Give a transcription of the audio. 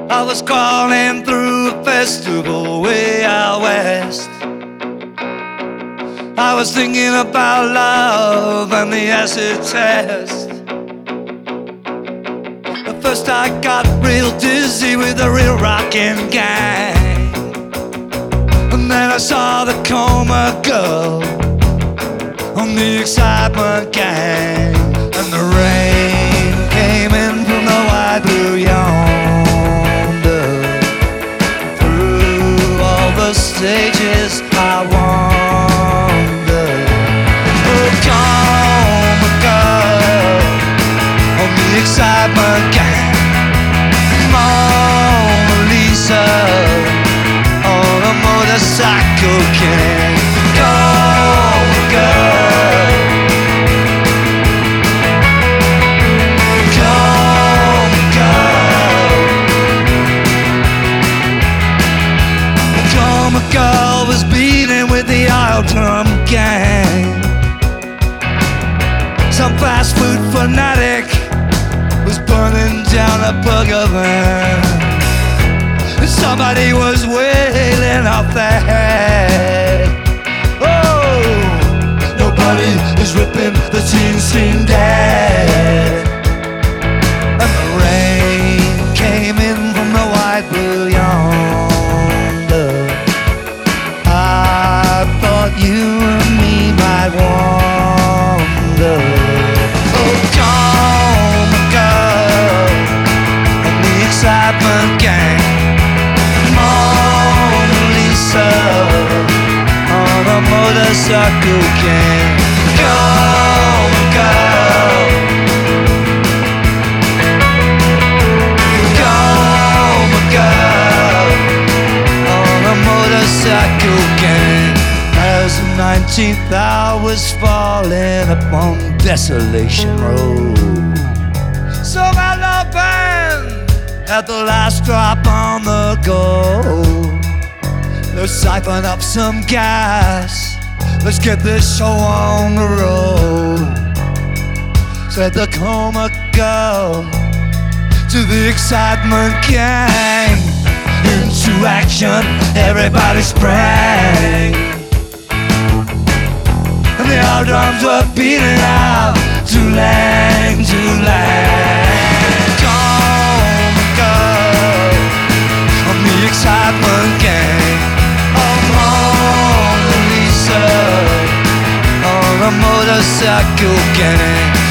I was crawling through a festival way out west. I was thinking about love and the acid test. At first I got real dizzy with the real rockin' gang, and then I saw the Coma Girl on the Excitement Gang. And the rain came in from the wide blue yonder. Through all the stages I wander. Oh, Coma Girl on the Excitement Gang. Mona Lisa on a motorcycle gang. Coma Girl, Coma Girl. Coma Girl was beating with the Isle Drum Gang. Some fast food fanatic was burning down a burger van. Somebody was wailing off their head. Oh, nobody is ripping the teen scene dead. And the rain came in from the wide blue yonder. I thought you and me might wander. Oh, Coma Girl and the Excitement Gang. Mona Lisa on a motorcycle gang. Coma Girl, Coma Girl on a motorcycle gang. As the 19th hour was falling upon Desolation Road, so my love band at the last drop on the go. Let's siphon up some gas, let's get this show on the road. Said the Coma Girl to the Excitement Gang. Into action everybody sprang, and the old drums were beating out Toolang, Toolang. Coma Girl on the Excitement Gang. Oh, Mona Lisa on a motorcycle gang.